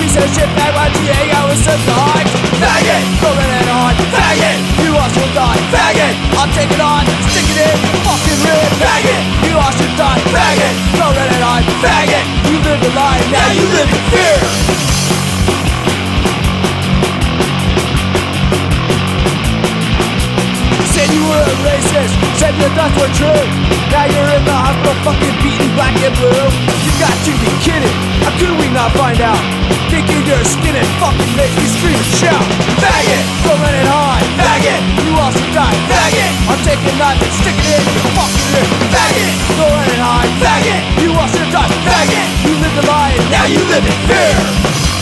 piece of shit, fag, YGA, I was so died. Faggot, throwing it on, faggot, you all should die, faggot, I'll take it on, stick it in, fucking rib, faggot, you all should die, faggot, throwing it on, faggot, you live a lie, now you live in fear. Said you were a racist, said your thoughts were true. Now you're in the hospital fucking beaten black and blue. You got to be kidding, how could we not find out? Thinking your skin and fucking make me scream and shout. Faggot, throwing it high, faggot, you all should die, faggot, I'll take a knife and stick it in your fucking rib. Faggot, throwing it high, faggot, you all should die, faggot, you lived a lie and now you live in fear.